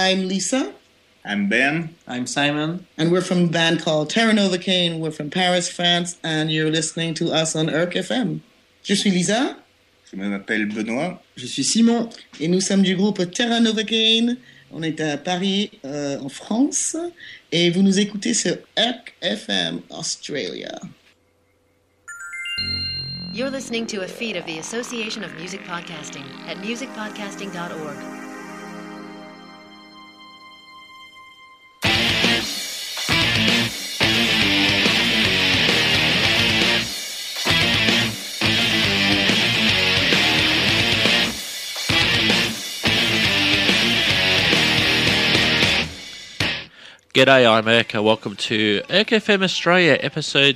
I'm Lisa. I'm Ben. I'm Simon. And we're from a band called Terra Novocaine. We're from Paris, France, and you're listening to us on ERC FM. Je suis Lisa. Je m'appelle Benoît. Je suis Simon. Et nous sommes du groupe Terra Novocaine. On est à Paris, en France. Et vous nous écoutez sur ERC FM Australia. You're listening to a feed of the Association of Music Podcasting at musicpodcasting.org. G'day, I'm Urka. Welcome to ERC FM Australia, episode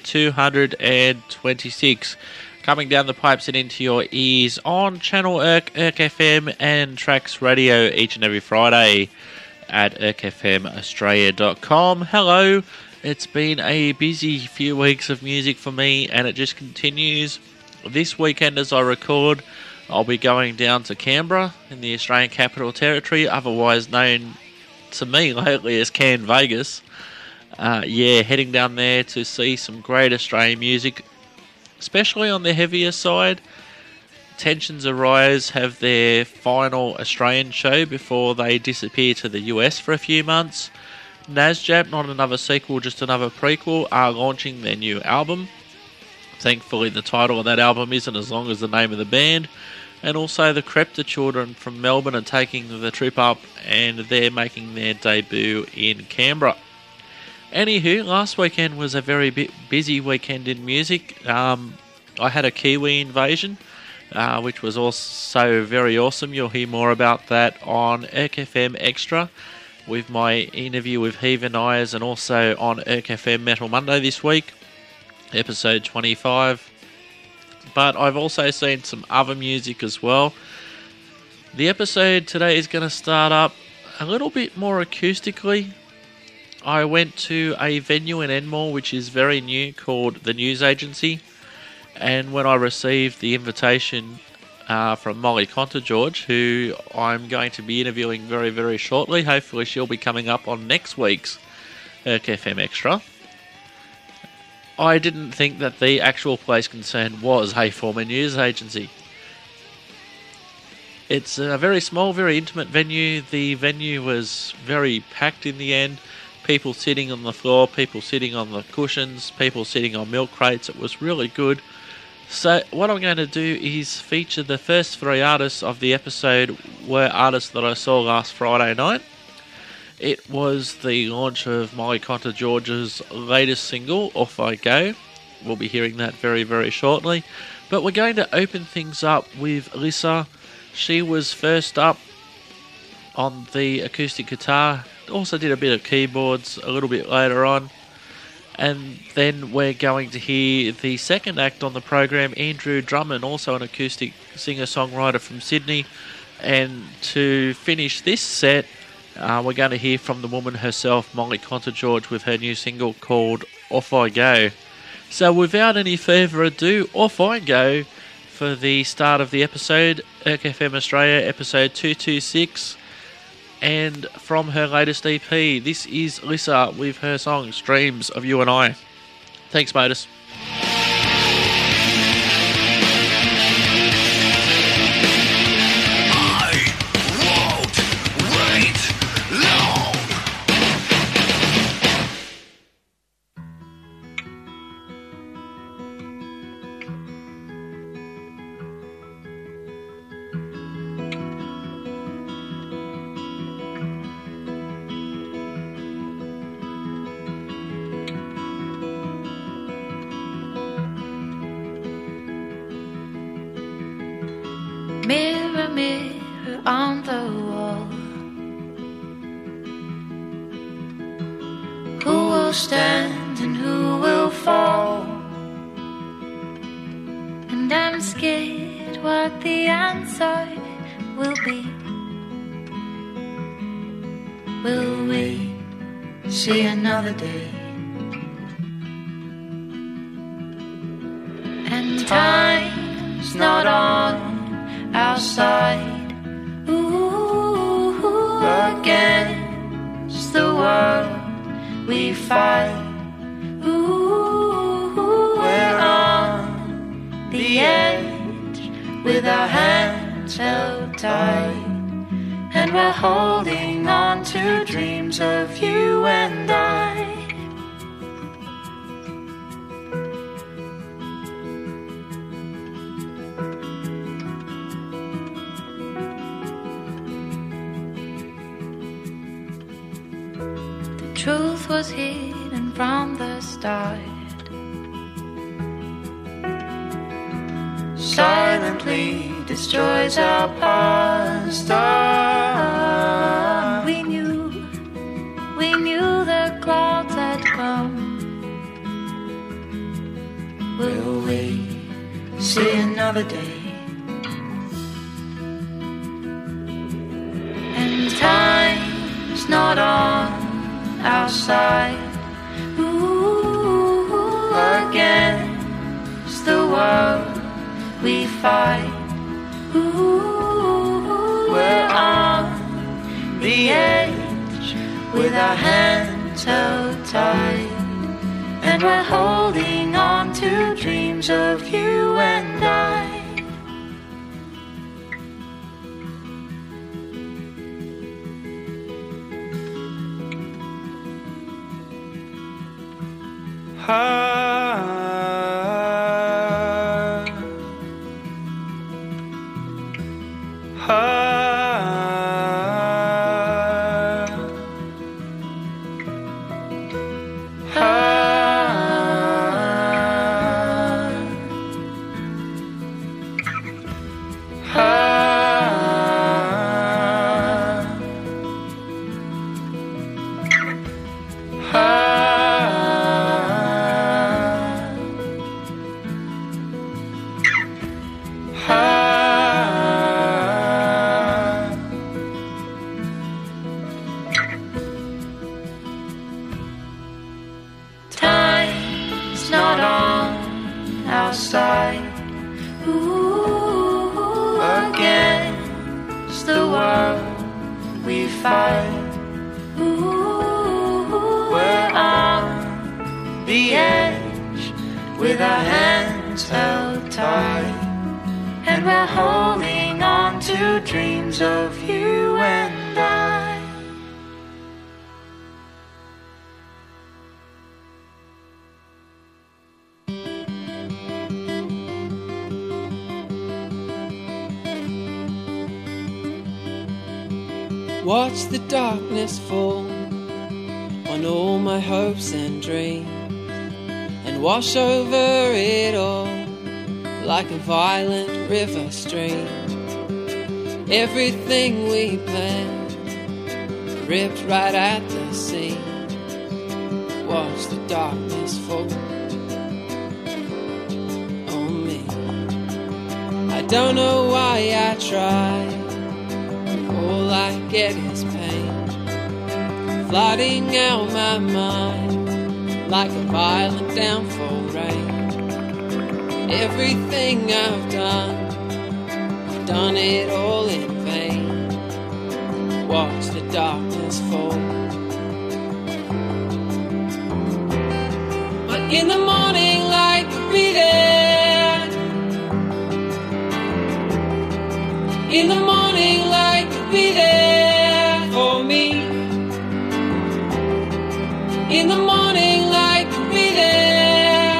226. Coming down the pipes and into your ears on Channel ERC, ERC FM and Trax Radio each and every Friday at ercfmaustralia.com. Hello, it's been a busy few weeks of music for me and it just continues. This weekend as I record, I'll be going down to Canberra in the Australian Capital Territory, otherwise known to me lately as Can Vegas. Heading down there to see some great Australian music, especially on the heavier side. Tensions Arise have their final Australian show before they disappear to the US for a few months. Nasjap, not another sequel, just another prequel, are launching their new album. Thankfully the title of that album isn't as long as the name of the band. And also the Crepta Children from Melbourne are taking the trip up and they're making their debut in Canberra. Anywho, last weekend was a very busy weekend in music. I had a Kiwi invasion, which was also very awesome. You'll hear more about that on ERC FM Extra with my interview with Heathen Eyes and also on ERC FM Metal Monday this week, episode 25. But I've also seen some other music as well. The episode today is going to start up a little bit more acoustically. I went to a venue in Enmore which is very new called The News Agency. And when I received the invitation from Molly Conter-George, who I'm going to be interviewing very, very shortly. Hopefully she'll be coming up on next week's ERC FM Extra. I didn't think that the actual place concerned was a former news agency. It's a very small, very intimate venue. The venue was very packed in the end. People sitting on the floor, people sitting on the cushions, people sitting on milk crates. It was really good. So what I'm going to do is feature the first three artists of the episode were artists that I saw last Friday night. It was the launch of Molly Conter-George's latest single, Off I Go. We'll be hearing that very, very shortly. But we're going to open things up with Lisa. She was first up on the acoustic guitar. Also did a bit of keyboards a little bit later on. And then we're going to hear the second act on the program, Andrew Drummond, also an acoustic singer-songwriter from Sydney. And to finish this set, we're going to hear from the woman herself, Molly Conter-George, with her new single called Off I Go. So without any further ado, off I go for the start of the episode, ERC FM Australia, episode 226. And from her latest EP, this is Lisa with her song, Streams of You and I. Thanks, Modus. Mirror, mirror on the wall, who will stand and who will fall? And I'm scared what the answer will be. Will we see another day? And time's not on our side. Ooh, against the world we fight. Ooh, we're on the edge with our hands held tight, and we're holding on to dreams of you and I. The truth was hidden from the start. Silently destroys our past. We knew the clouds had come. Will we see another day? And time's not on our side. Ooh, against the world we fight. Ooh, we're on the edge with our hands held tight, and we're holding on to dreams of you and I. Time's not on our side. Ooh, against the world we fight. Ooh, we're on the edge with our hands held tight, and we're holding on to dreams of you and I. Watch the darkness fall on all my hopes and dreams, and wash over it all like a violent river stream. Everything we planned ripped right at the seams. Watch the darkness fall on me. I don't know why I tried. All I get is pain, flooding out my mind like a violent downfall rain. Everything I've done it all in vain. Watch the darkness fall. But in the morning light will be there. In the morning light will be there for me. In the morning light will be there.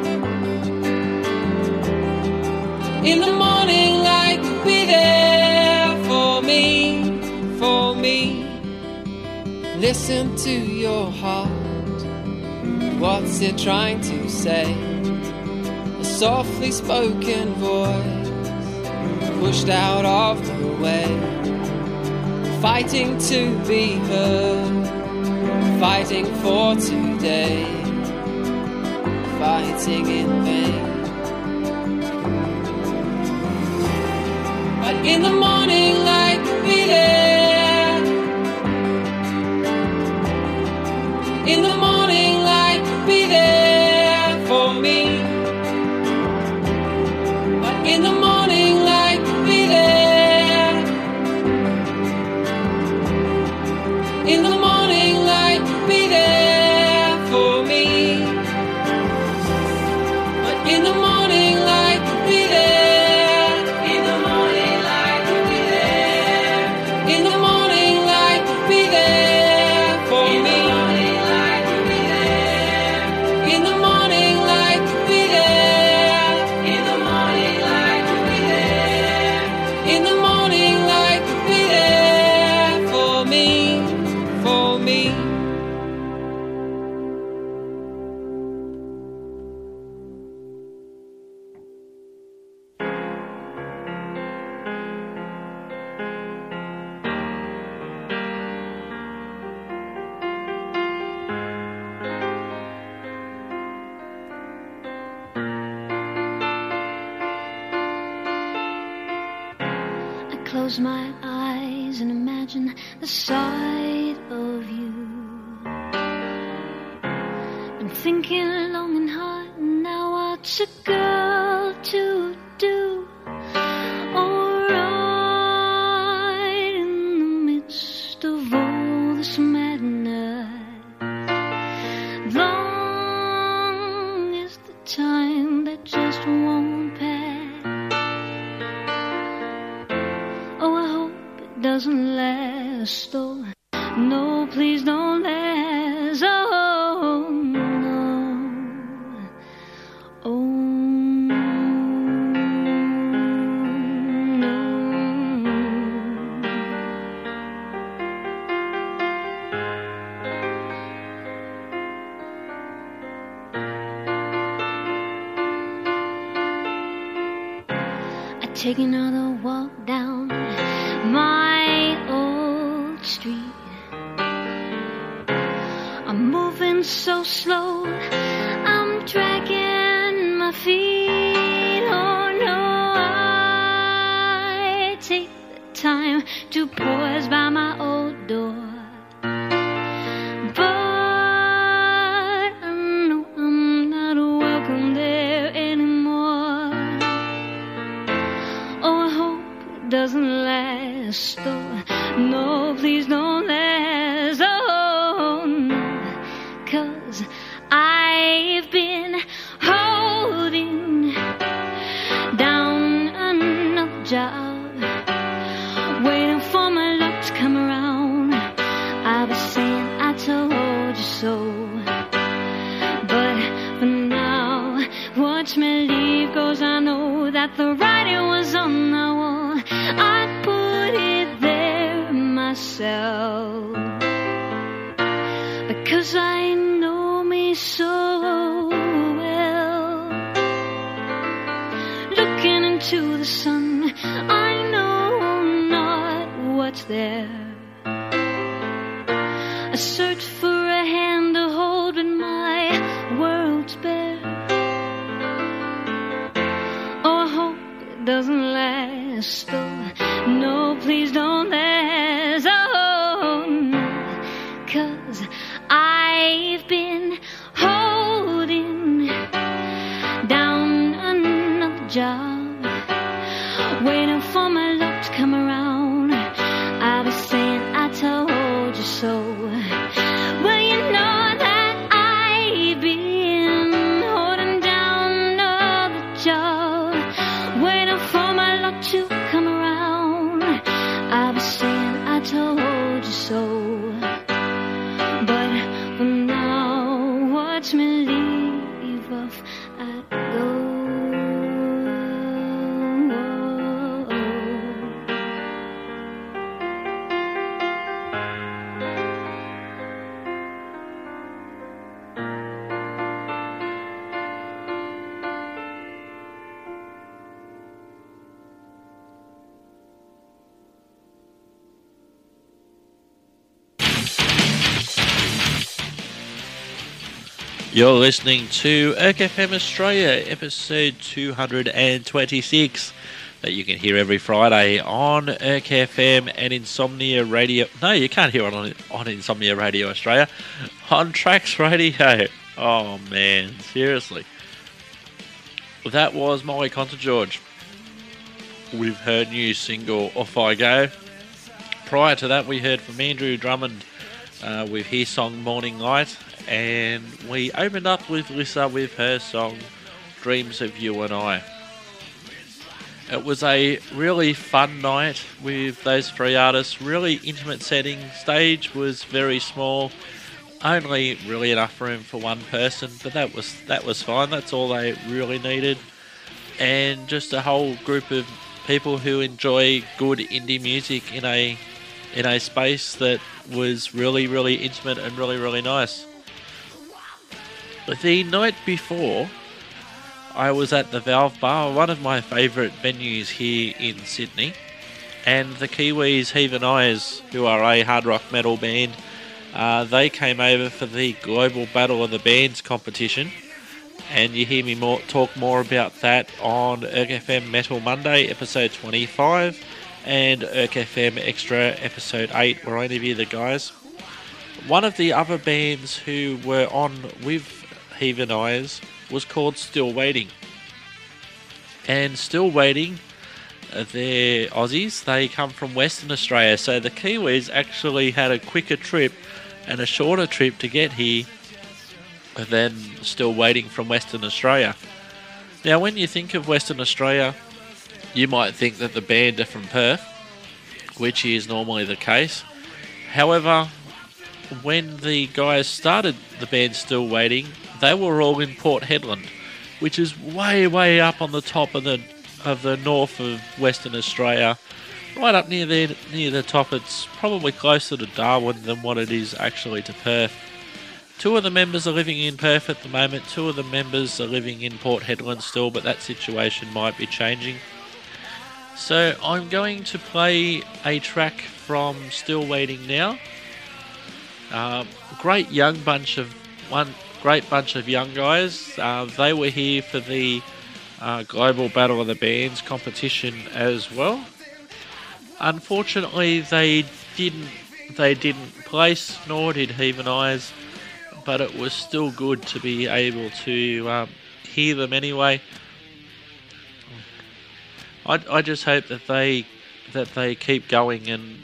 In the morning light will be there for me, for me. Listen to your heart. What's it trying to say? A softly spoken voice pushed out of the way, fighting to be heard, fighting for today, fighting in vain. But in the morning light will be there. In the morning light will be there for me. But in the morning light will be there. In the morning light, be there for me. In the morning light, be there. In the morning light, be there. In the morning light, be there for me. In the morning light, be there. In the morning light, be there. In the morning light, be there for me, for me. Close my eyes and imagine the sight of you. Been thinking long and hard, now what's a girl to do? Alright, in the midst of all this madness, long is the time that just won't pass. Doesn't last, oh no, please don't last, oh no, oh no. I take another walk down my old street. I'm moving so slow, I'm dragging my feet. Oh no, I take the time to pause by my old door, but I know I'm not welcome there anymore. Oh, I hope it doesn't last, oh no, please don't last, oh no, 'cause I've been holding down another job, waiting for my luck to come around. I was saying I told you so, but for now, watch me leave, 'cause I know that the writing was on the wall. I put it there myself, because I know me so well. Looking into the sun, I know not what's there. I search for a hand to hold when my world's bare. Oh, I hope it doesn't last, oh no, please don't last, oh no, 'cause I've been holding down another job, waiting for my luck to come around. I was saying I told you so, well you know that I've been holding down another job, waiting for my luck to come around. I was saying I told you so, but for now, watch me leave off at go. You're listening to ERC-FM Australia, episode 226, that you can hear every Friday on ERC-FM and Insomnia Radio. No, you can't hear it on Insomnia Radio Australia. On Trax Radio. Oh, man, seriously. That was Molly Contageorge with her new single, Off I Go. Prior to that, we heard from Andrew Drummond with his song Morning Light, and we opened up with Lissa with her song Dreams of You and I. It was a really fun night with those three artists, really intimate setting. Stage was very small, only really enough room for one person, but that was fine. That's all they really needed. And just a whole group of people who enjoy good indie music in a space that was really, really intimate and really, really nice. The night before, I was at the Valve Bar, one of my favourite venues here in Sydney, and the Kiwis Heave and Eyes, who are a hard rock metal band, they came over for the Global Battle of the Bands competition, and you hear me talk more about that on Erk FM Metal Monday, episode 25, and Erk FM Extra, episode 8, where I interview the guys. One of the other bands who were on with Heave and Eyes was called Still Waiting. And Still Waiting, they're Aussies, they come from Western Australia, so the Kiwis actually had a quicker trip and a shorter trip to get here than Still Waiting from Western Australia. Now when you think of Western Australia, you might think that the band are from Perth, which is normally the case. However, when the guys started the band Still Waiting, they were all in Port Hedland, which is way, way up on the top of the north of Western Australia, right up near the top. It's probably closer to Darwin than what it is actually to Perth. Two of the members are living in Perth at the moment. Two of the members are living in Port Hedland still, but that situation might be changing. So I'm going to play a track from Still Waiting now. Great bunch of young guys. They were here for the Global Battle of the Bands competition as well. Unfortunately, they didn't place, nor did Heave and Eyes, but it was still good to be able to hear them anyway. I just hope that they keep going, and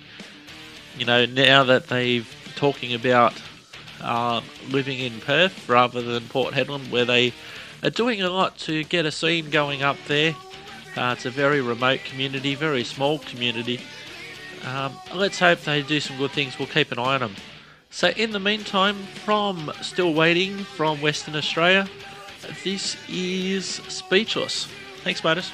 now that they've talking about living in Perth rather than Port Hedland, where they are doing a lot to get a scene going up there. It's a very remote community, very small community. Let's hope they do some good things. We'll keep an eye on them. So in the meantime, from Still Waiting from Western Australia, this is Speechless. Thanks, Martis.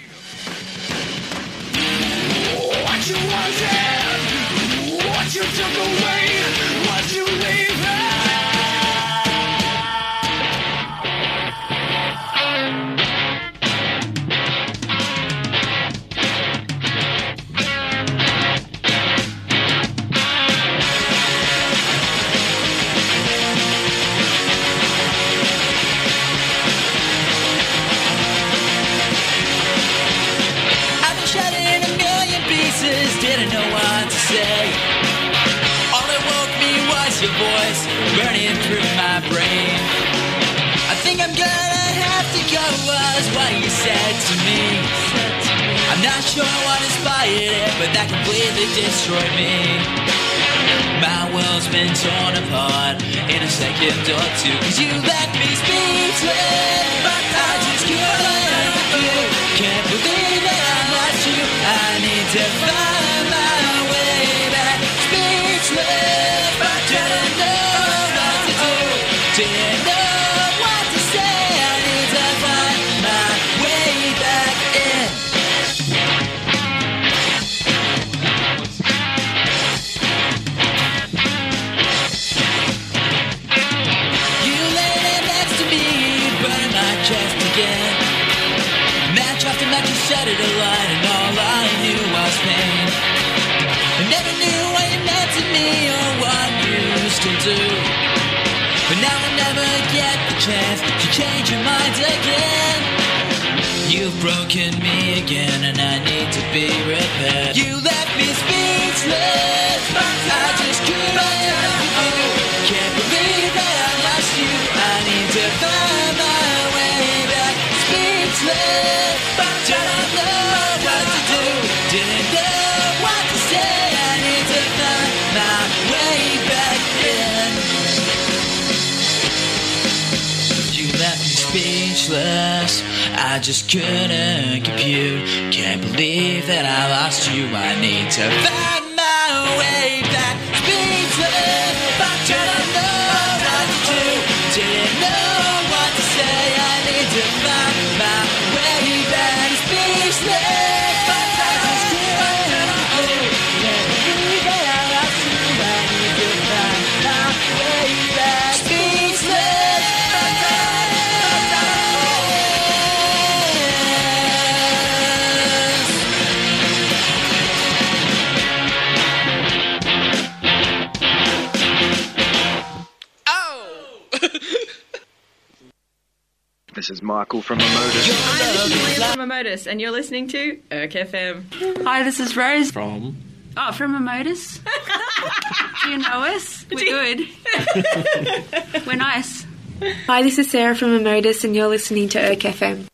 What you wanted, what you took away, what you leave. Didn't know what to say. All that woke me was your voice burning through my brain. I think I'm gonna have to go, was what you said to me. I'm not sure what inspired it, but that completely destroyed me. My world's been torn apart in a second or two, 'cause you left me speechless, but I just couldn't let you. Can't believe that I lost you. I need to find my way back. Speechless, but didn't know what to do. Didn't know what to say. I need to find my way back in. You lay there next to me, burning my chest again. Match after match, you set it alight, and all I knew was pain. I never knew what you meant to me or what you still do, but now I'll never get the chance to change your mind again. You've broken me again, and I need to be repaired. You left me speechless, I just couldn't let you. Can't believe that I lost you. I need to find my way back. Speechless, didn't know what to do. Didn't know what to say. I need to find my way back. speechless. I just couldn't compute. Can't believe that I lost you. I need to find my way back. Speechless, but don't know what to do. Didn't know what to say. I need to find my way back. Speechless, but don't know what to do. Can't believe that I lost you. I need to find my way back. Speechless, but don't know. This is Michael from Emotus. Hi, this is Leah from Emotus, and you're listening to Irk FM. Hi, this is Rose. From? Oh, from Emotus. Do you know us? We're good. We're nice. Hi, this is Sarah from Emotus, and you're listening to Irk FM.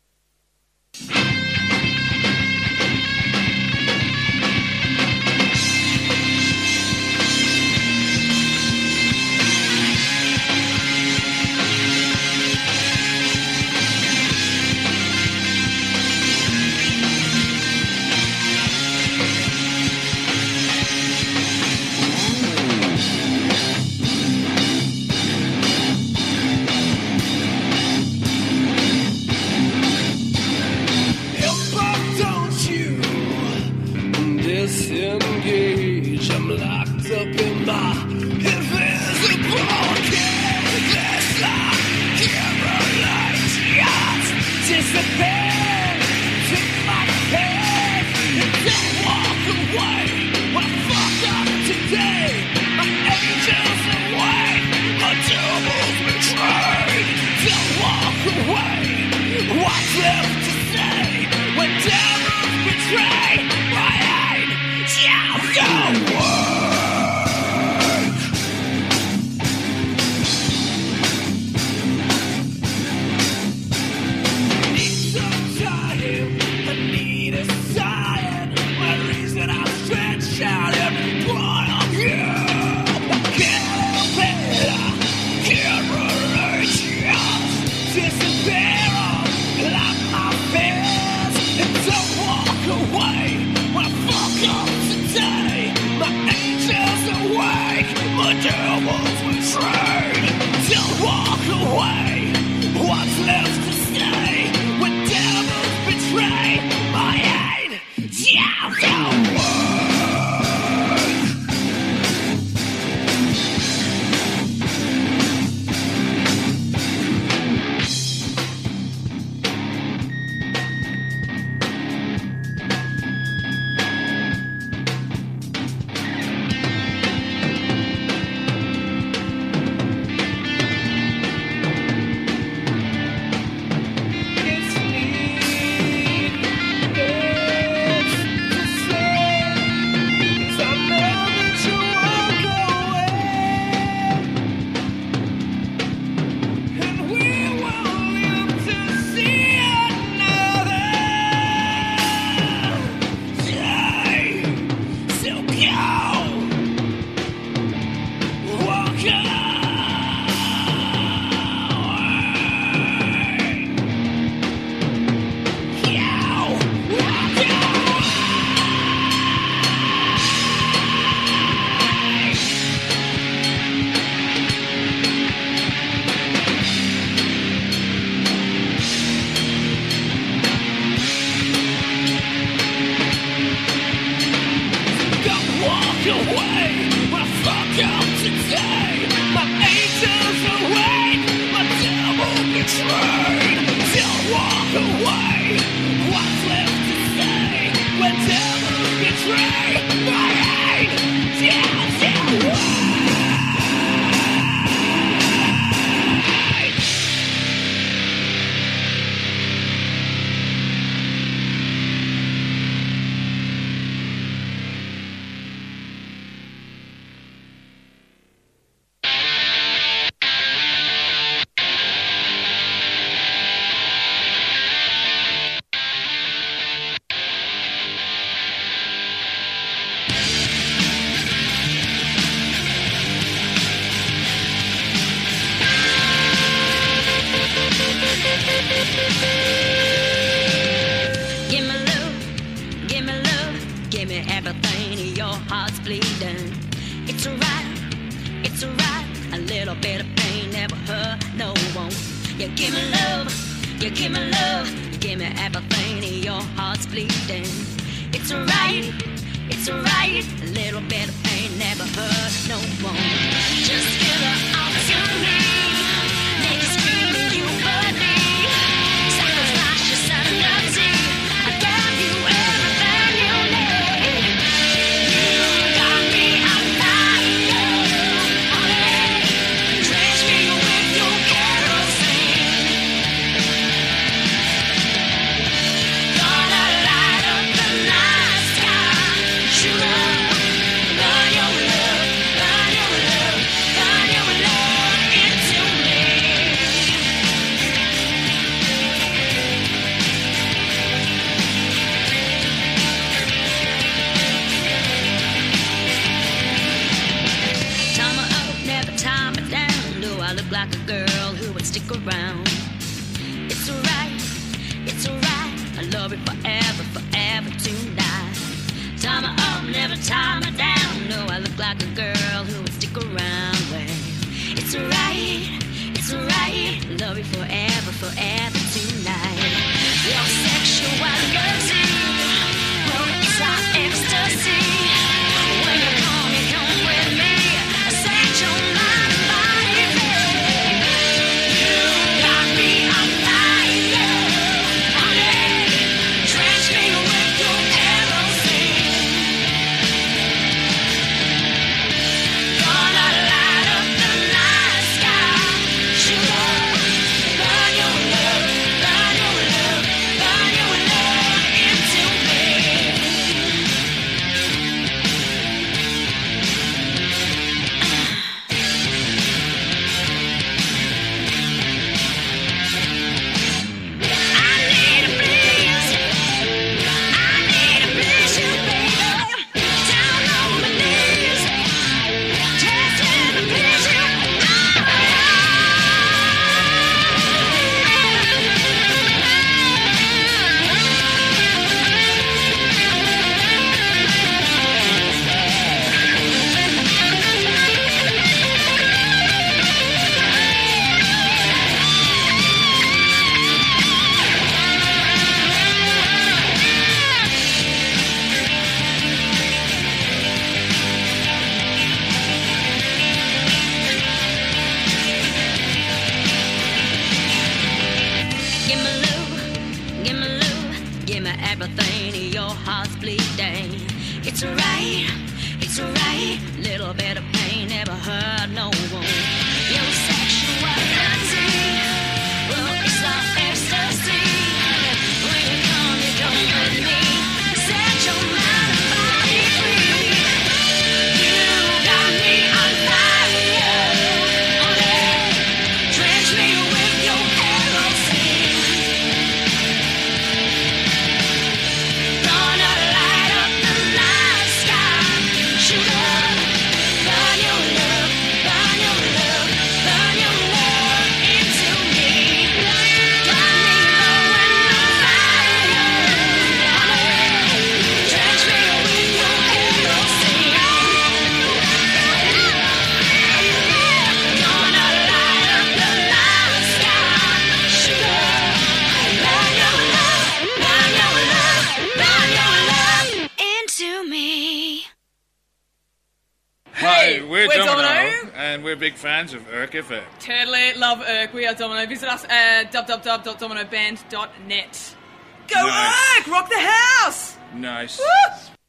Disengage, I'm locked up in my invisible canvas. Camera lights just disappear to my head. Don't walk away when I fuck up today. My angels away, my devil's betrayed. Don't walk away, what's left to say when devils betray my aid? Yeah, go need some time, I need a sign. My reason I'm stretched out every point of view. I can't relate, just disappear like my fears. And don't walk away when I fuck up today. My angels awake, my devil's betrayed. Don't walk away, what's left to stay when devils betray my aid? Yeah, don't It's alright, a little bit of pain never hurt no one. You give me love, you give me love, you give me everything and your heart's bleeding. It's alright, a little bit of pain never hurt no one. Just give it all to me, make you scream and you believe. Sacrifice your sanity, I gave you everything you need. You got me on fire, honey, drench me with your kerosene. Gonna light up the night sky, shoot up, burn your love, burn your love, burn your love into me. Tie me up, never tie me down. Do I look like a girl who would stick around? It's alright, I love you forever, forever tonight. Tie me up, never tie me down. No, I look like a girl who would stick around. Well, it's alright, love you forever, forever tonight. Your sexuality, well, it's like ecstasy. When you come with me, I set your mind and body free. You got me on fire, honey, drench me with your kerosene. Gonna light up the night sky, shoot up, burn your love, burn your love, burn your love into me. I need a please you, baby. Down on my knees, just let me please you. Give me love, give me love, give me everything and your heart's bleeding. It's alright, little bit of pain never hurt no one. Your sexuality, well, it's like ecstasy. When you come with me, set your mind and body free. You got me on fire, honey, drench me with your kerosene. Gonna light up the night sky, shoot up, burn your love, burn your love, burn your love into me. Got me blowing on fire, honey, drench me with your kerosene. Gonna light up the night sky, shoot up, burn your love, burn your love, burn your love into me. Hi, we're we're Domino, Domino. and we're big fans of Irk FM. Totally love Irk. We are Domino. Visit us at www.dominoband.net. Go Nice. Irk! Rock the house! Nice. Woo!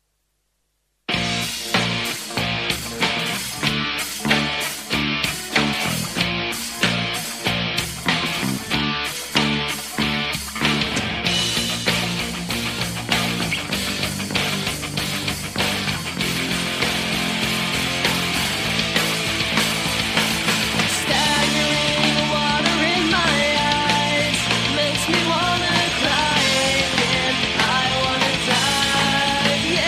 Staggering water in my eyes makes me wanna cry again. I wanna die, yeah.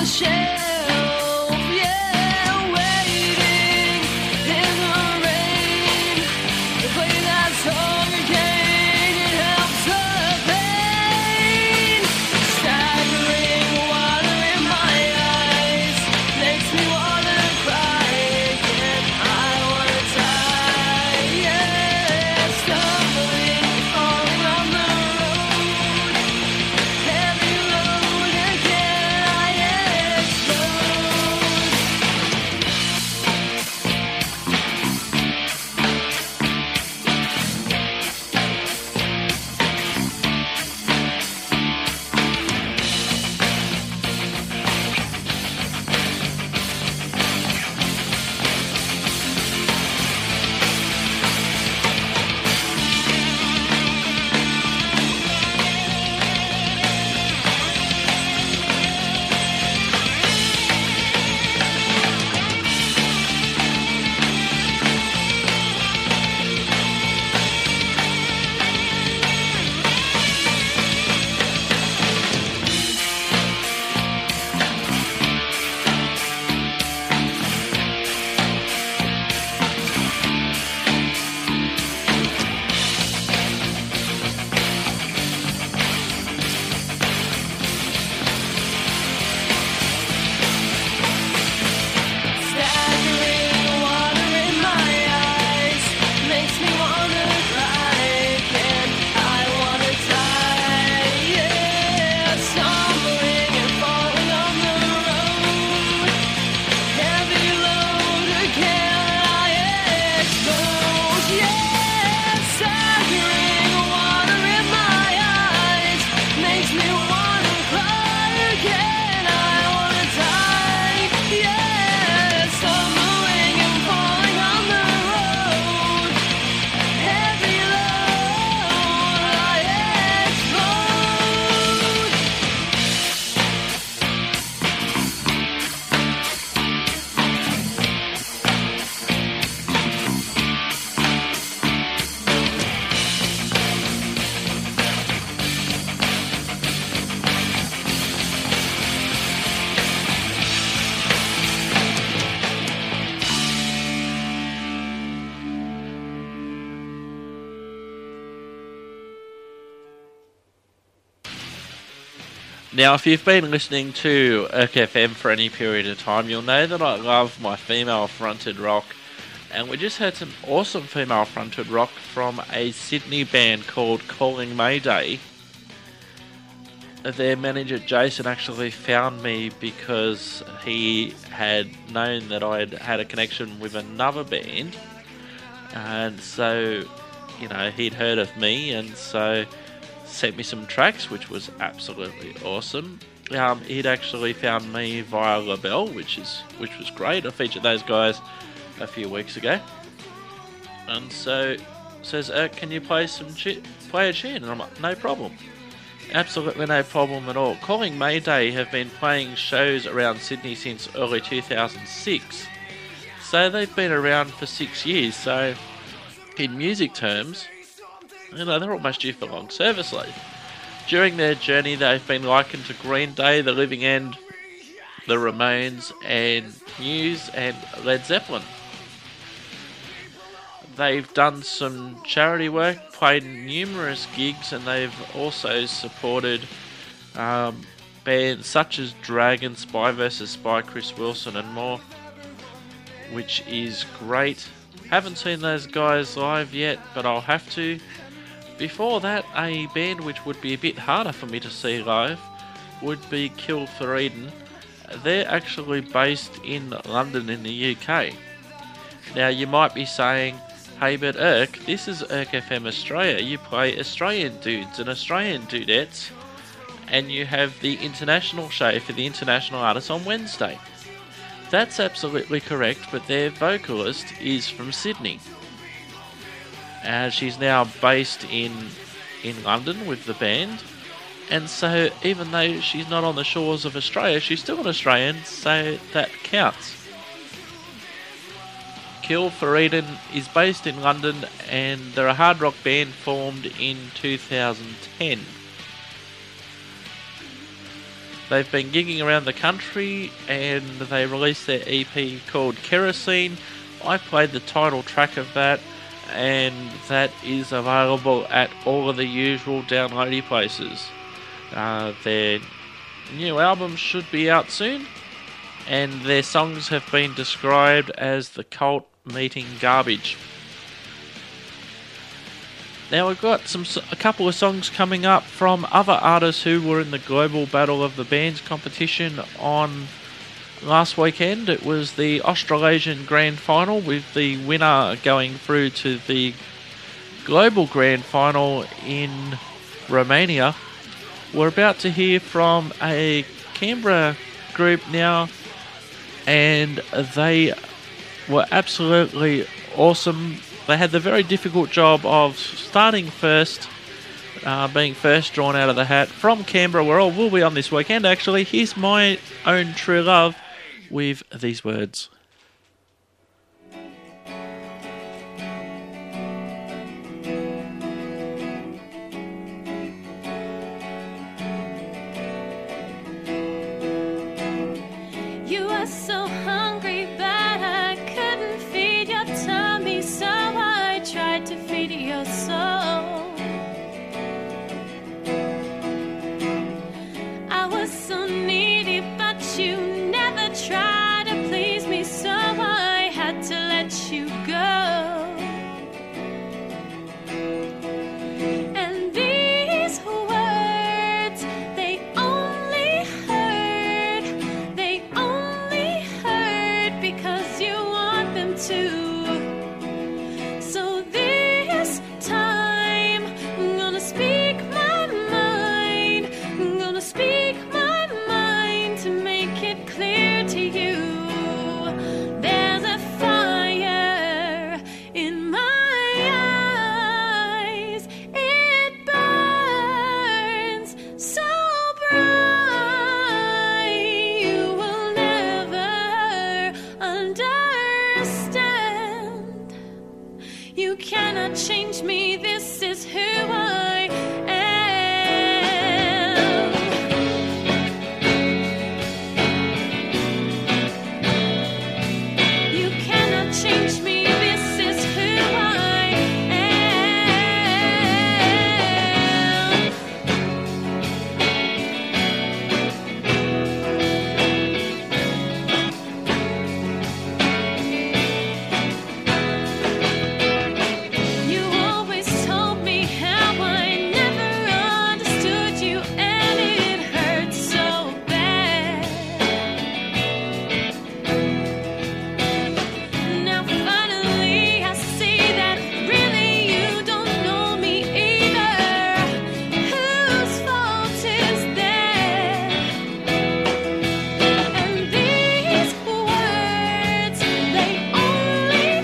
Now, if you've been listening to Urk FM for any period of time, you'll know that I love my female-fronted rock. And we just heard some awesome female-fronted rock from a Sydney band called Calling Mayday. Their manager, Jason, actually found me because he had known that I'd had a connection with another band. And so, you know, he'd heard of me, and so sent me some tracks, which was absolutely awesome. He'd actually found me via LaBelle, which was great. I featured those guys a few weeks ago, and so says, "Can you play a tune?" And I'm like, "No problem, absolutely no problem at all." Calling Mayday have been playing shows around Sydney since early 2006, so they've been around for 6 years. So, in music terms, you know, they're almost due for long service leave. During their journey, they've been likened to Green Day, The Living End, The Ramones, and Muse, and Led Zeppelin. They've done some charity work, played numerous gigs, and they've also supported bands such as Dragon, Spy vs. Spy, Chris Wilson, and more, which is great. Haven't seen those guys live yet, but I'll have to. Before that, a band which would be a bit harder for me to see live would be Kill for Eden. They're actually based in London in the UK. Now, you might be saying, "Hey, but Urk, this is Urk FM Australia. You play Australian dudes and Australian dudettes, and you have the international show for the international artists on Wednesday." That's absolutely correct, but their vocalist is from Sydney. She's now based in London with the band, and so even though she's not on the shores of Australia, she's still an Australian, so that counts. Kill for Eden is based in London, and they're a hard rock band formed in 2010. They've been gigging around the country and they released their EP called Kerosene. I played the title track of that, and that is available at all of the usual downloady places. Their new album should be out soon, and their songs have been described as the cult meeting garbage. Now we've got a couple of songs coming up from other artists who were in the Global Battle of the Bands competition on last weekend. It was the Australasian Grand Final, with the winner going through to the Global Grand Final in Romania. We're about to hear from a Canberra group now, and they were absolutely awesome. They had the very difficult job of starting first, being first drawn out of the hat from Canberra, where I will be on this weekend actually. Here's My Own True Love with these words. You were so hungry, but I couldn't feed your tummy, so I tried to feed your soul. I was so needy, but you never tried to please me, so I had to let you go. And these words, they only hurt because you want them to. So this time, I'm gonna speak my mind. I'm gonna speak my mind to make it clear to you. There's a fire in my eyes. It burns so bright. You will never understand. You cannot change me. This is who I am. You cannot change me. This is who I am. You always told me how I never understood you, and it hurts so bad. Now finally I see that really you don't know me either. Whose fault is that? And these words, they only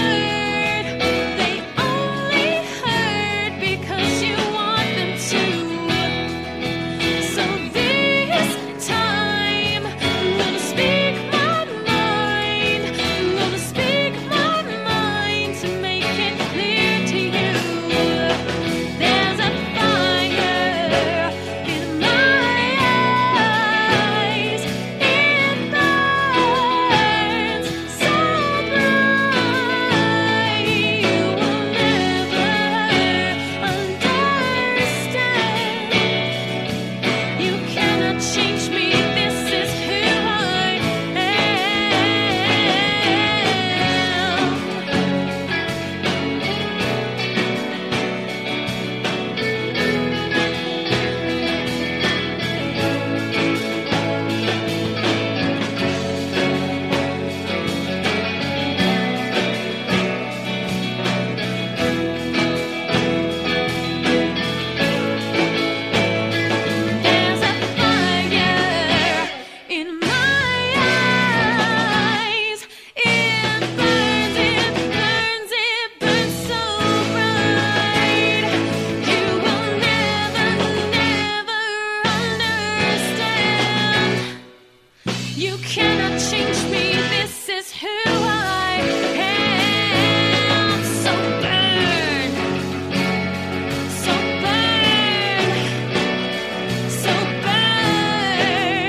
hurt because you want them to. So this time, I'm gonna speak my mind. I'm gonna speak my mind to make it clear to you. There's a fire in my eyes. It burns so bright. You will never understand. You cannot change me. This is who I There's a fire in my eyes. It burns so bright. You will never understand. You cannot change me. This is who I am. So burn, so burn, so burn.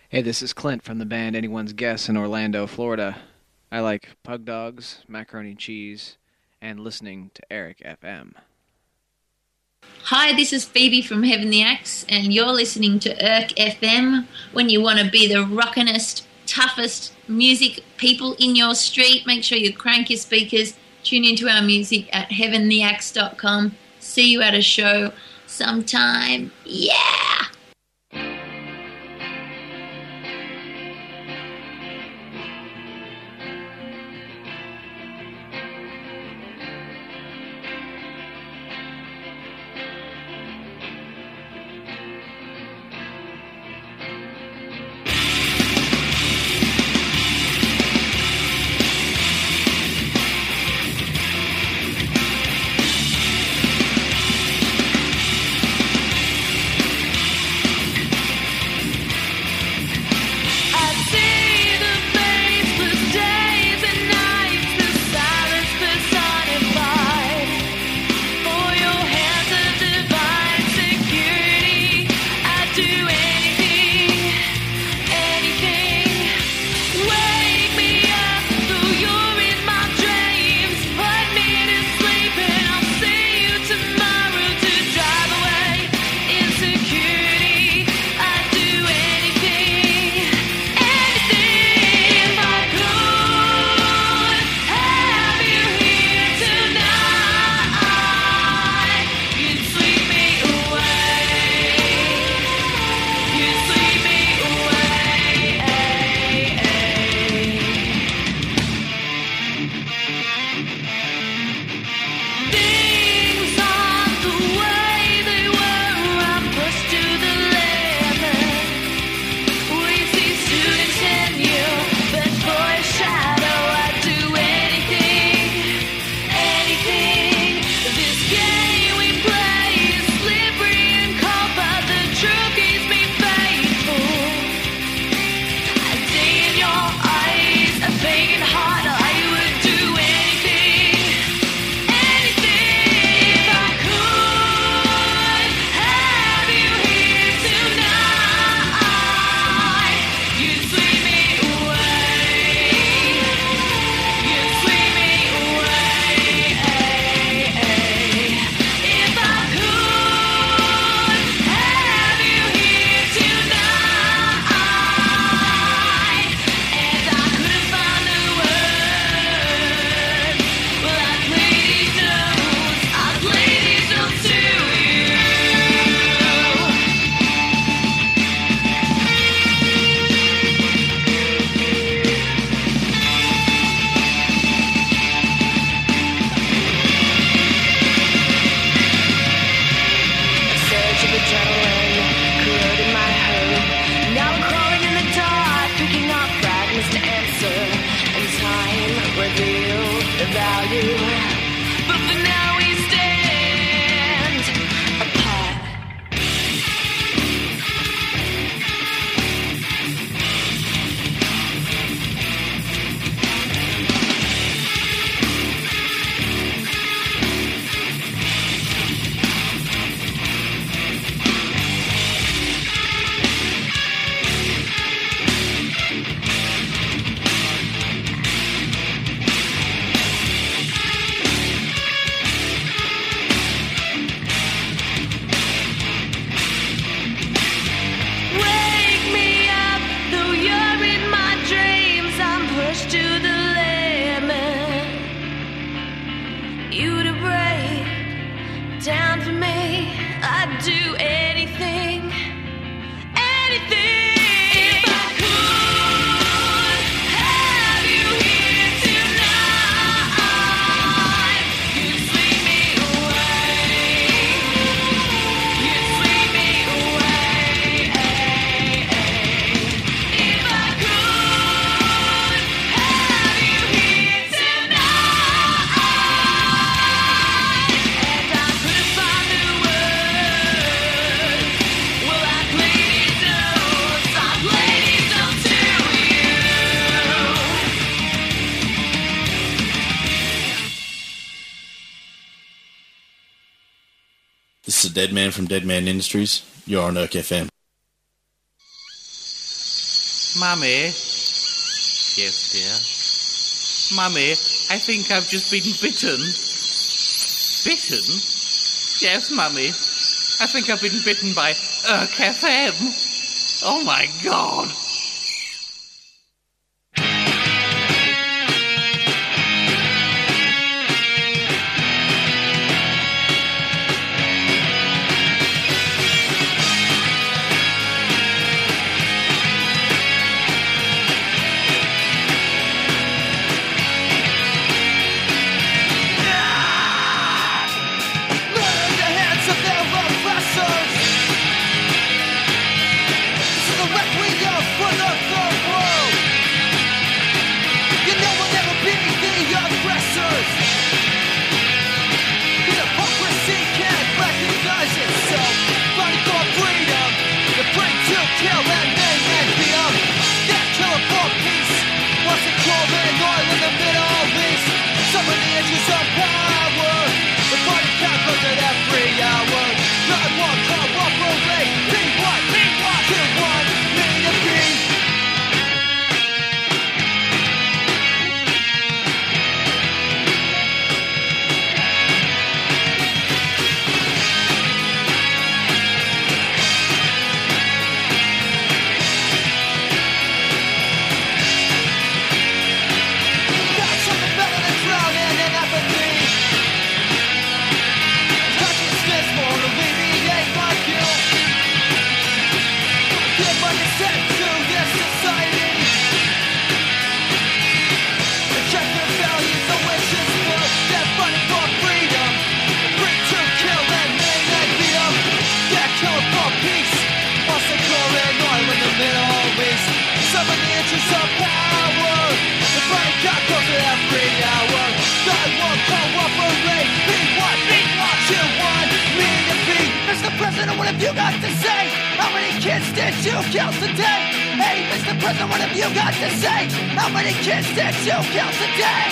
Hey, this is Clint from the band Anyone's Guess in Orlando, Florida. I like pug dogs, macaroni and cheese, and listening to Eric FM. Hi, this is Phoebe from Heaven the Axe, and you're listening to Irk FM. When you want to be the rockinest, toughest music people in your street, make sure you crank your speakers, tune into our music at heaventheaxe.com. See you at a show sometime. Yeah! This is Dead Man from Dead Man Industries. You're on Irk FM. Mummy? Yes, dear. Mummy, I think I've just been bitten. Bitten? Yes, Mummy. I think I've been bitten by Irk FM. Oh my God. President, what have you got to say? How many kids did you kill today? Hey, Mr. President, what have you got to say? How many kids did you kill today?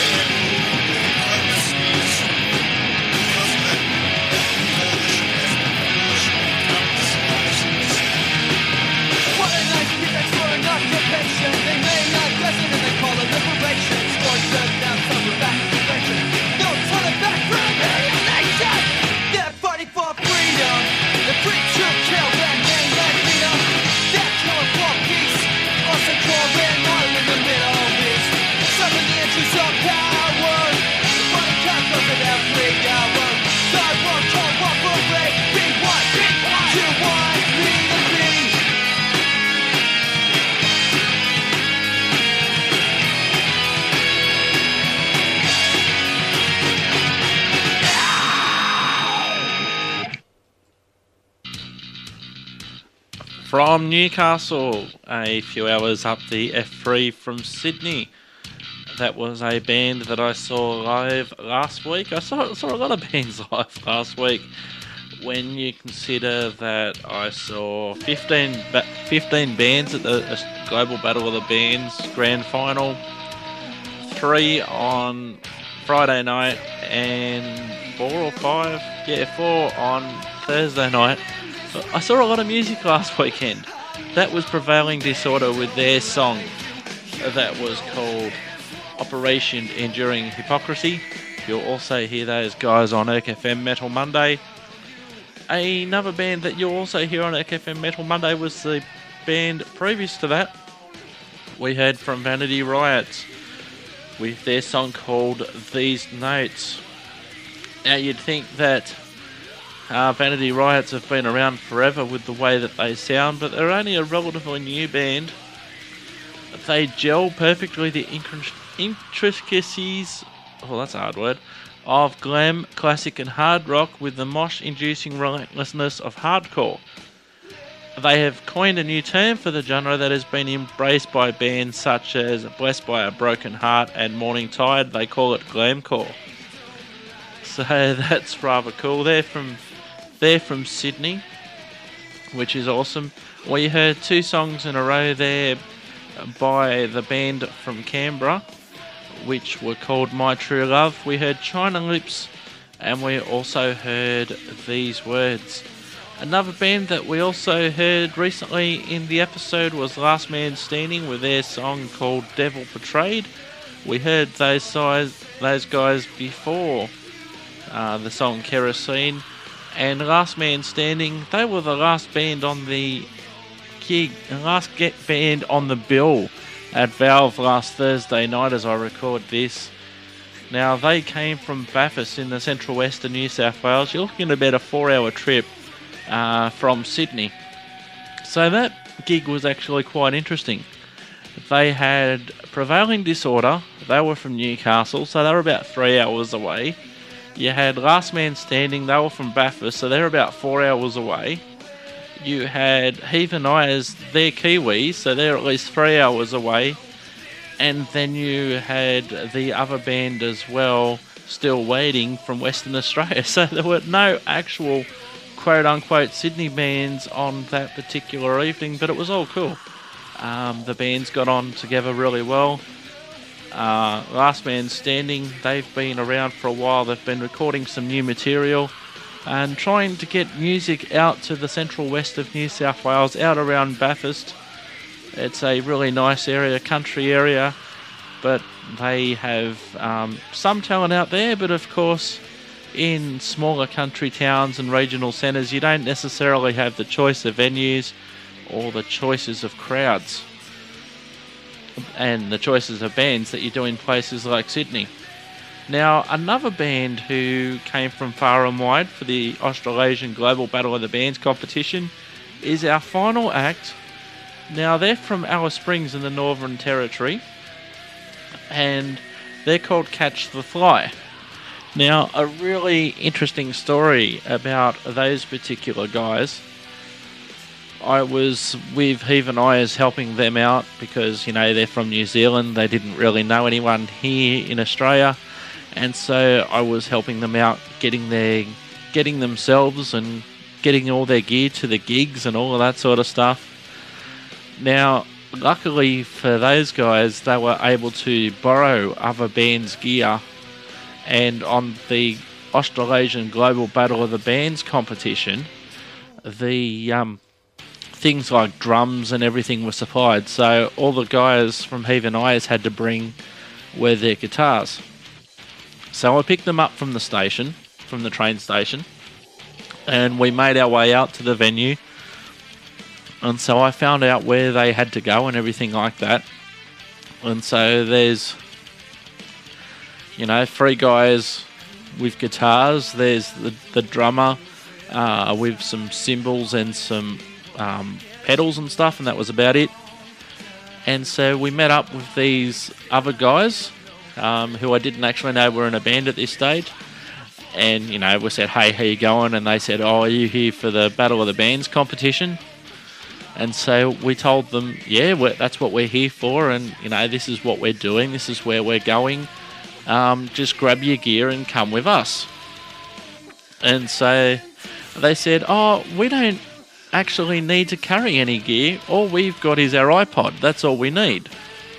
What a nice pretext for an occupation. They may not present and they call it liberation. Sports shut down, summer back to convention. No turn it back for annihilation. They're fighting for freedom. The free to kill and name that freedom. They're killing for peace. Also drawing oil in the Middle East. Some of the inches of power. The body can't look at every hour. I won't cooperate. Be what you want me to be. From Newcastle, a few hours up the F3 from Sydney. That was a band that I saw live last week. I saw a lot of bands live last week. When you consider that I saw 15 bands at the Global Battle of the Bands Grand Final, 3 on Friday night and 4 on Thursday night. I saw a lot of music last weekend. That was Prevailing Disorder with their song that was called Operation Enduring Hypocrisy. You'll also hear those guys on Irk FM Metal Monday. Another band that you'll also hear on Irk FM Metal Monday was the band previous to that. We heard from Vanity Riots with their song called These Notes. Now you'd think that Vanity Riots have been around forever with the way that they sound, but they're only a relatively new band. They gel perfectly the intricacies, that's a hard word, of glam, classic and hard rock with the mosh-inducing relentlessness of hardcore. They have coined a new term for the genre that has been embraced by bands such as Blessed by a Broken Heart and Morning Tide. They call it glamcore. So that's rather cool. They're from Sydney, which is awesome. We heard 2 songs in a row there by the band from Canberra, which were called My True Love. We heard China Lips, and we also heard These Words. Another band that we also heard recently in the episode was Last Man Standing with their song called Devil Portrayed. We heard those guys before the song Kerosene, and Last Man Standing, they were the last band on the gig, the last band on the bill at Valve last Thursday night as I record this. Now, they came from Bathurst in the central western New South Wales. You're looking at about a 4-hour trip from Sydney. So that gig was actually quite interesting. They had Prevailing Disorder. They were from Newcastle, so they were about 3 hours away. You had Last Man Standing. They were from Bathurst, so they're about 4 hours away. You had Heave and Eyes. They're Kiwis, so they're at least 3 hours away. And then you had the other band as well, Still Waiting, from Western Australia. So there were no actual quote-unquote Sydney bands on that particular evening, but it was all cool. The bands got on together really well. Last Man Standing, they've been around for a while. They've been recording some new material and trying to get music out to the central west of New South Wales, out around Bathurst. It's a really nice area, country area, but they have some talent out there, but of course in smaller country towns and regional centres you don't necessarily have the choice of venues or the choices of crowds and the choices of bands that you do in places like Sydney. Now, another band who came from far and wide for the Australasian Global Battle of the Bands competition is our final act. Now, they're from Alice Springs in the Northern Territory, and they're called Catch the Fly. Now, a really interesting story about those particular guys. I was with Heave and Eyes helping them out because, you know, they're from New Zealand. They didn't really know anyone here in Australia. And so I was helping them out, getting themselves and getting all their gear to the gigs and all of that sort of stuff. Now, luckily for those guys, they were able to borrow other bands' gear. And on the Australasian Global Battle of the Bands competition, the things like drums and everything were supplied. So all the guys from Heave and Eyes had to bring were their guitars. So I picked them up from the station, from the train station, and we made our way out to the venue. And so I found out where they had to go and everything like that. And so there's, you know, 3 guys with guitars. There's the drummer with some cymbals and some pedals and stuff, and that was about it. And so we met up with these other guys who I didn't actually know were in a band at this stage. And, you know, we said, hey, how you going? And they said, oh, are you here for the Battle of the Bands competition? And so we told them, yeah, that's what we're here for, and, you know, this is what we're doing, this is where we're going. Just grab your gear and come with us. And so they said, oh, we don't actually need to carry any gear. All we've got is our iPod. That's all we need.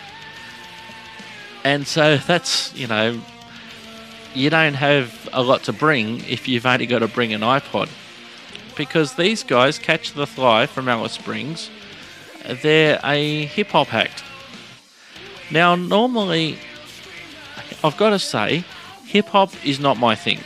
And so that's, you know, you don't have a lot to bring if you've only got to bring an iPod. Because these guys, Catch the Fly from Alice Springs, they're a hip-hop act. Now, normally, I've got to say, hip-hop is not my thing.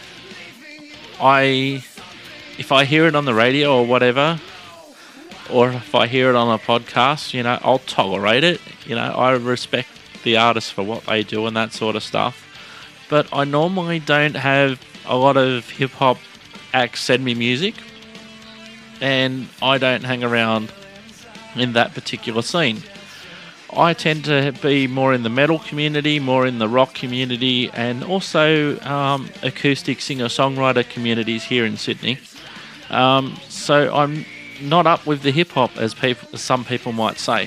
If I hear it on the radio or whatever, or if I hear it on a podcast, you know, I'll tolerate it. You know, I respect the artists for what they do and that sort of stuff. But I normally don't have a lot of hip-hop acts send me music, and I don't hang around in that particular scene. I tend to be more in the metal community, more in the rock community, and also acoustic singer-songwriter communities here in Sydney. So I'm not up with the hip-hop, as some people might say.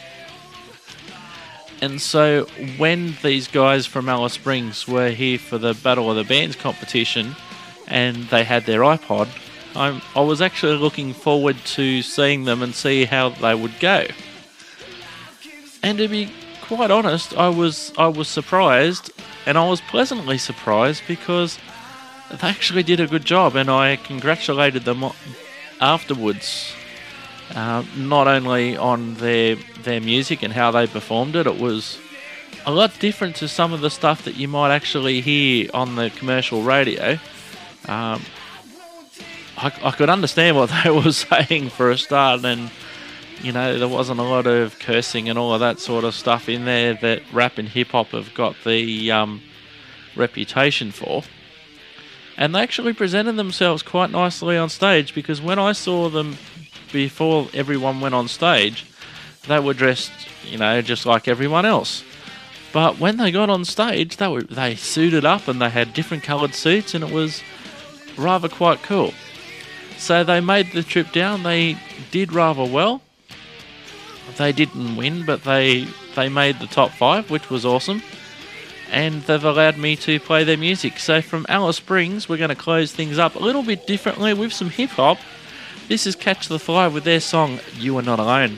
And so when these guys from Alice Springs were here for the Battle of the Bands competition and they had their iPod, I was actually looking forward to seeing them and see how they would go. And to be quite honest, I was surprised, and I was pleasantly surprised because they actually did a good job, and I congratulated them afterwards. Not only on their music and how they performed it, it was a lot different to some of the stuff that you might actually hear on the commercial radio. I could understand what they were saying for a start, and there wasn't a lot of cursing and all of that sort of stuff in there that rap and hip-hop have got the reputation for. And they actually presented themselves quite nicely on stage, because when I saw them before everyone went on stage, they were dressed, just like everyone else. But when they got on stage, they suited up and they had different coloured suits, and it was rather quite cool. So they made the trip down. They did rather well. They didn't win, but they made the top 5, which was awesome. And they've allowed me to play their music. So from Alice Springs, we're going to close things up a little bit differently with some hip-hop. This is Catch the Fly with their song, You Are Not Alone.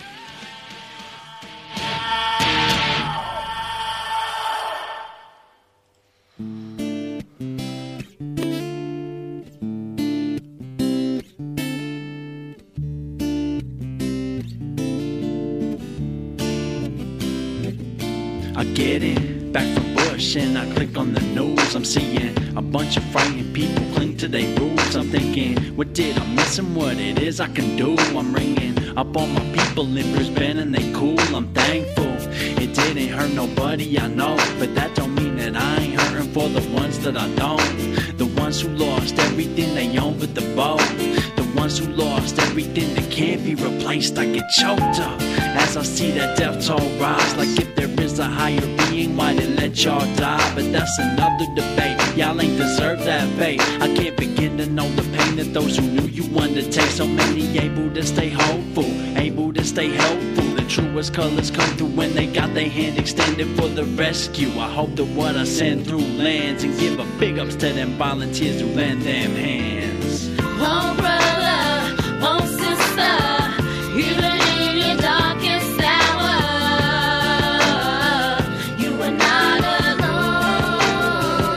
I get in, back from Bush, and I click on the news. I'm seeing a bunch of frightened people cling to their rules. I'm thinking, what did I miss and what it is I can do? I'm ringing up all my people in Brisbane and they cool. I'm thankful it didn't hurt nobody I know, but that don't mean that I ain't hurting for the ones that I don't. The ones who lost everything they own with the bow. The ones who lost everything that can't be replaced. I get choked up as I see that death toll rise. Like if there is a higher being, why they let y'all die? But that's another debate. Y'all ain't deserve that fate. I can't begin to know the pain that those who knew you undertake. So many able to stay hopeful, able to stay helpful. The truest colors come through when they got their hand extended for the rescue. I hope that what I send through lands, and give a big ups to them volunteers who lend them hands. Oh brother, oh sister, even in your darkest hour, you are not alone.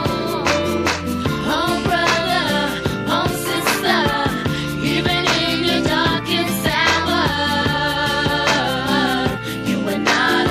Oh brother, oh sister, even in your darkest hour, you are not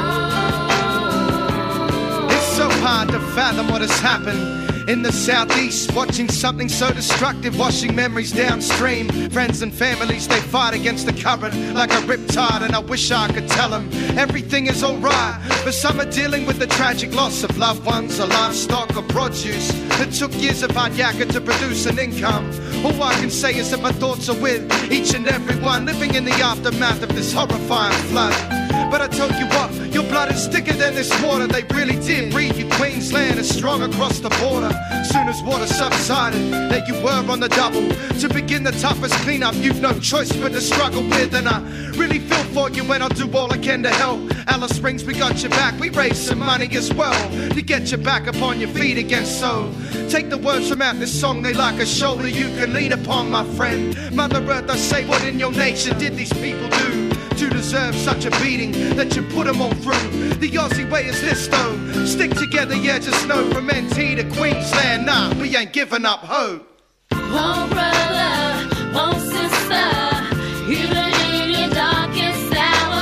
alone. It's so hard to fathom what has happened in the southeast, watching something so destructive, washing memories downstream. Friends and families, they fight against the current like a riptide, and I wish I could tell them everything is alright. But some are dealing with the tragic loss of loved ones, or livestock, or produce that took years of hard yakka to produce an income. All I can say is that my thoughts are with each and every one living in the aftermath of this horrifying flood. But I tell you what, your blood is thicker than this water. They really did breed you. Queensland is strong across the border. Soon as water subsided, there you were on the double. To begin the toughest cleanup, you've no choice but to struggle with. And I really feel for you, and I'll do all I can to help. Alice Springs, we got your back. We raised some money as well to get you back upon your feet again. So take the words from out this song, they like a shoulder you can lean upon, my friend. Mother Earth, I say, what in your nature did these people do to deserve such a beating that you put them all through? The Aussie way is this though, stick together, yeah, just know from NT to Queensland, nah, we ain't giving up hope. Oh brother, oh sister, even in your darkest hour,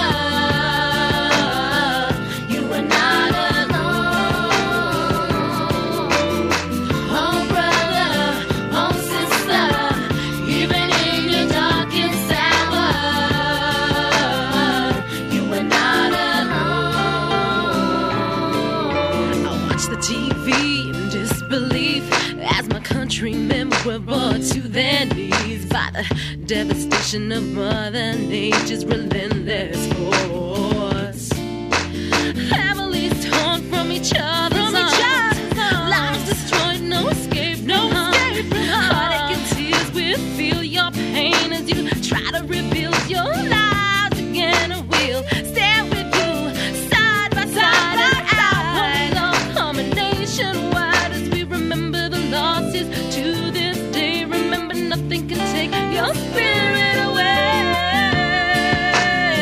you are not alone. Oh brother, oh sister, even in your darkest hour, you are not alone. I watch the TV in disbelief as my countrymen were brought to their knees by the devastation of Mother Nature's relentless force. Families torn from each other's arms, lives destroyed, no escape from harm. Heartache and tears will feel your pain as you try to rebuild your lives again. And we'll stand with you side by side and out. One love coming nationwide as we remember the losses to this day. Remember, nothing can take your spirit away.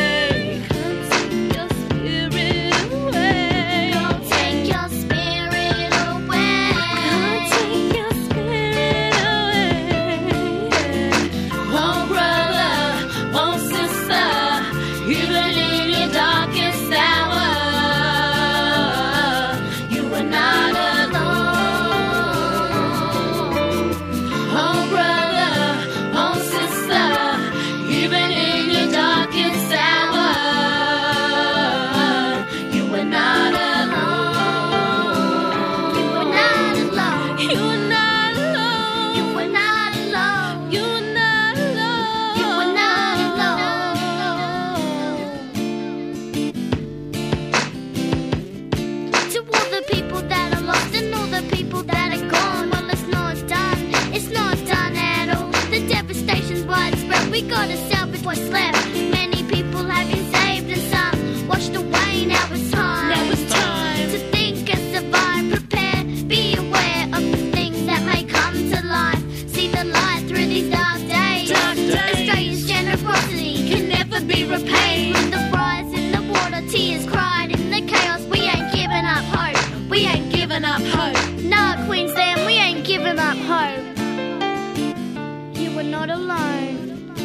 trains with the fries in the water, tears cried in the chaos. We ain't giving up hope. We ain't giving up hope. Nah, Queensland, we ain't giving up hope. You were not alone.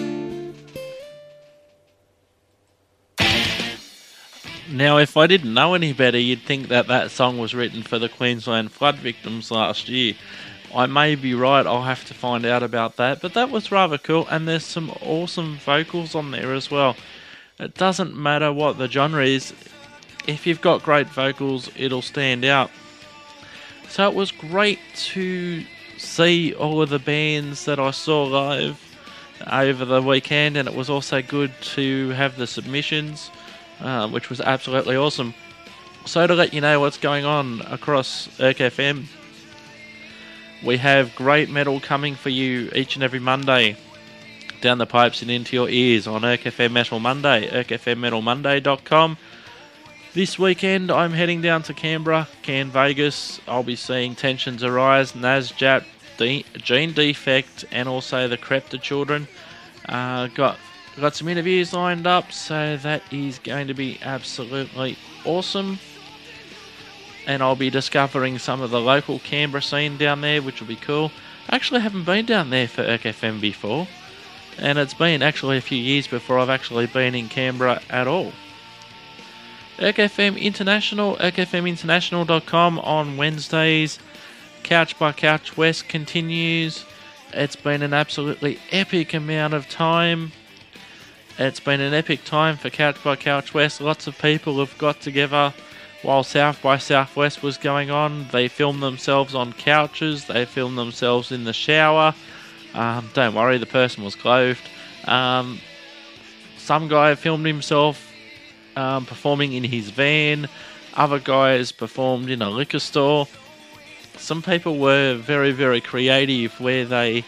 Now, if I didn't know any better, you'd think that that song was written for the Queensland flood victims last year. I may be right, I'll have to find out about that, but that was rather cool, and there's some awesome vocals on there as well. It doesn't matter what the genre is, if you've got great vocals, it'll stand out. So it was great to see all of the bands that I saw live over the weekend, and it was also good to have the submissions, which was absolutely awesome. So to let you know what's going on across ERC FM, we have great metal coming for you each and every Monday, down the pipes and into your ears on ERC FM Metal Monday, ERCFMMetalMonday.com. This weekend I'm heading down to Canberra, Can Vegas. I'll be seeing Tensions Arise, Nazjap, Gene Defect, and also the Crepta Children. Got some interviews lined up, so that is going to be absolutely awesome. And I'll be discovering some of the local Canberra scene down there, which will be cool. I actually haven't been down there for ERC FM before, and it's been actually a few years before I've actually been in Canberra at all. ERC FM International, ERCFMinternational.com on Wednesdays. Couch by Couch West continues. It's been an absolutely epic amount of time. It's been an epic time for Couch by Couch West. Lots of people have got together while South by Southwest was going on. They filmed themselves on couches. They filmed themselves in the shower. Don't worry, the person was clothed. Some guy filmed himself performing in his van. Other guys performed in a liquor store. Some people were very, very creative where they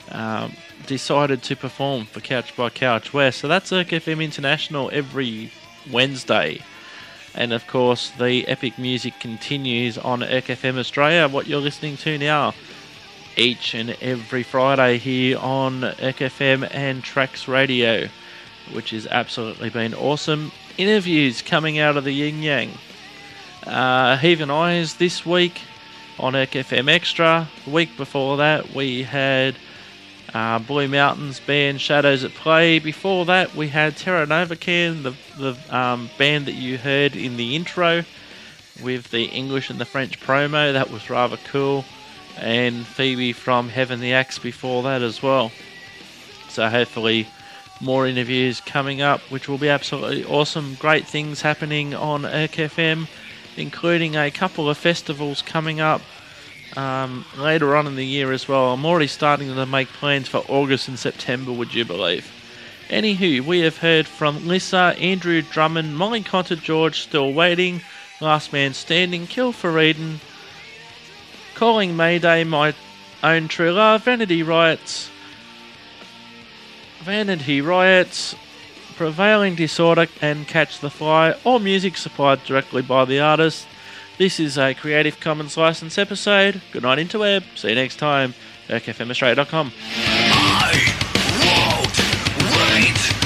decided to perform for Couch by Couch West. So that's ERC FM International every Wednesday. And of course, the epic music continues on ERC FM Australia, what you're listening to now, each and every Friday here on ERC FM and Trax Radio, which has absolutely been awesome. Interviews coming out of the yin yang. Heathen Eyes this week on ERC FM Extra. The week before that, we had Blue Mountains band Shadows at Play. Before that, we had Terra Novocaine, the band that you heard in the intro, with the English and the French promo. That was rather cool. And Phoebe from Heaven the Axe before that as well. So hopefully more interviews coming up, which will be absolutely awesome. Great things happening on ERC FM, including a couple of festivals coming up later on in the year as well. I'm already starting to make plans for August and September, would you believe? Anywho, we have heard from Lissa, Andrew Drummond, Molly Conter George, Still Waiting, Last Man Standing, Kill for Eden, Calling Mayday, My Own True Love, Vanity Riots, Prevailing Disorder, and Catch the Fly. All music supplied directly by the artist. This is a Creative Commons license episode. Good night, interweb. See you next time. ERCFMAustralia.com. I won't wait.